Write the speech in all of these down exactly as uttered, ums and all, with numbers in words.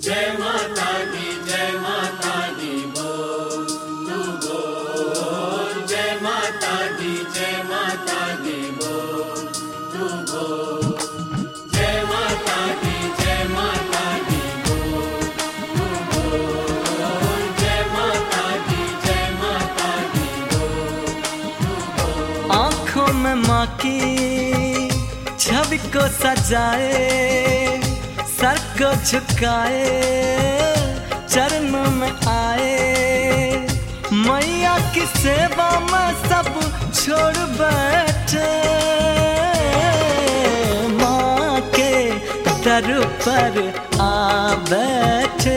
जय माता दी जय माता दी बोल तू बोल। जय माता दी जय माता दी बोल तू बोल। जय माता दी जय माता दी बोल तू बोल। जय माता दी जय माता दी बोल तू बोल। आँखों में माँ की छवि को सजाए, सर को झुकाए, चरणों में आए, मैया की सेवा में सब छोड़ बैठे, माँ के दर पर आ बैठे,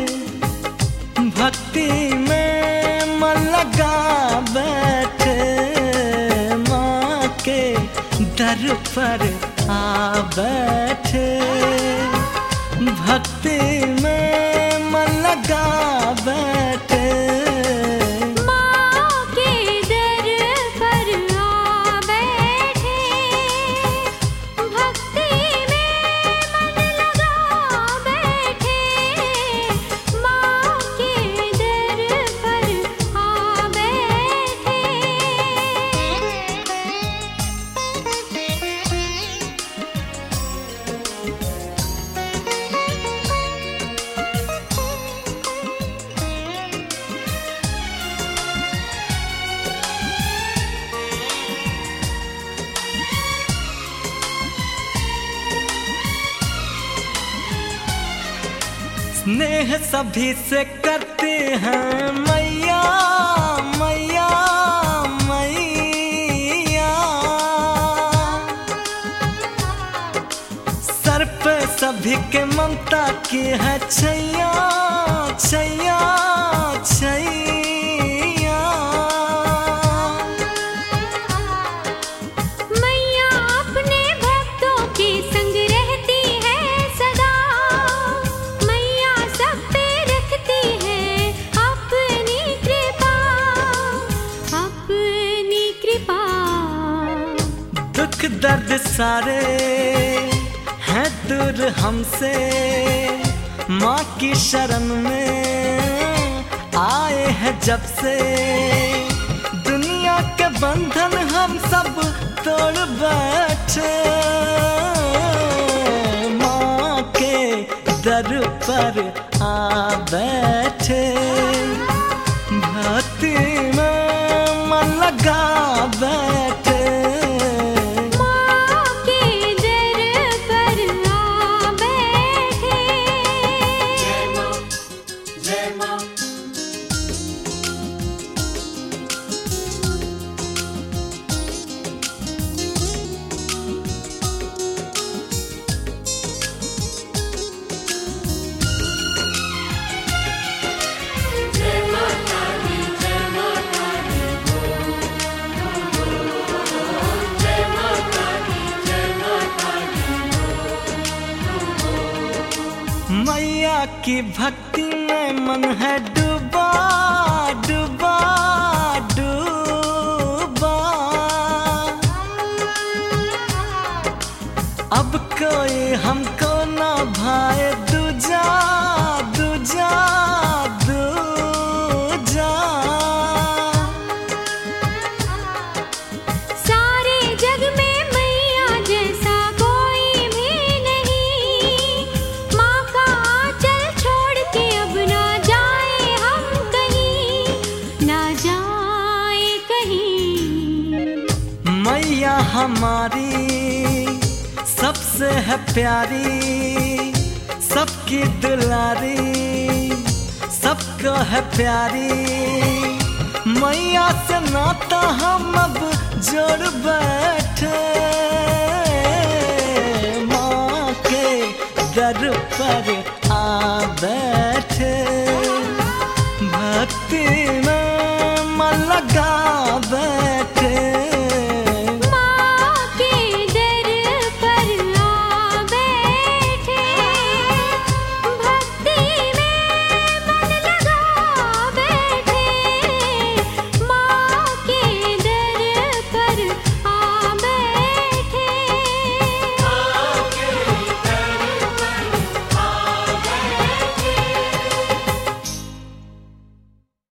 भक्ति में मन लगा बैठे, माँ के दर पर आ बैठे, भक्ति में मन लगा बैठे। माँ के दर पर आ बैठे, भक्ति में मन लगा बैठे, माँ के दर पर आ बैठे। स्नेह सभी से करते हैं मैया मैया मैया, सर पे सभी के ममता की है छैया छैया छैया। मैया अपने भक्तों के संग रहती है सदा, मैया सब पे रखती है अपनी कृपा अपनी कृपा। दुख दर्द सारे हैं दूर हमसे, माँ की शरण में आए हैं जब से, दुनिया के बंधन हम सब तोड़ बैठे, माँ के दर पर आ बैठे, भक्ति में मन लगा बैठे। माँ के दर पर आ बैठे। जय माँ जय माँ। जय माता दी जय माता दी बोल तू बोल। जय माता दी जय माता दी बोल तू बोल। मैया की भक्ति में मन है डूबा डूबा डूबा, अब कोई हमको ना भाए दूजा दूजा दूजा। सारे जग में मैया जैसा कोई भी नहीं, माँ का आंचल छोड़ के अब ना जाए हम कहीं, ना जाए कहीं। मैया हमारी सबसे है प्यारी, सबकी दुलारी, सबको है प्यारी, मैया से नाता हम अब जोड़ बैठे, माँ के दर पर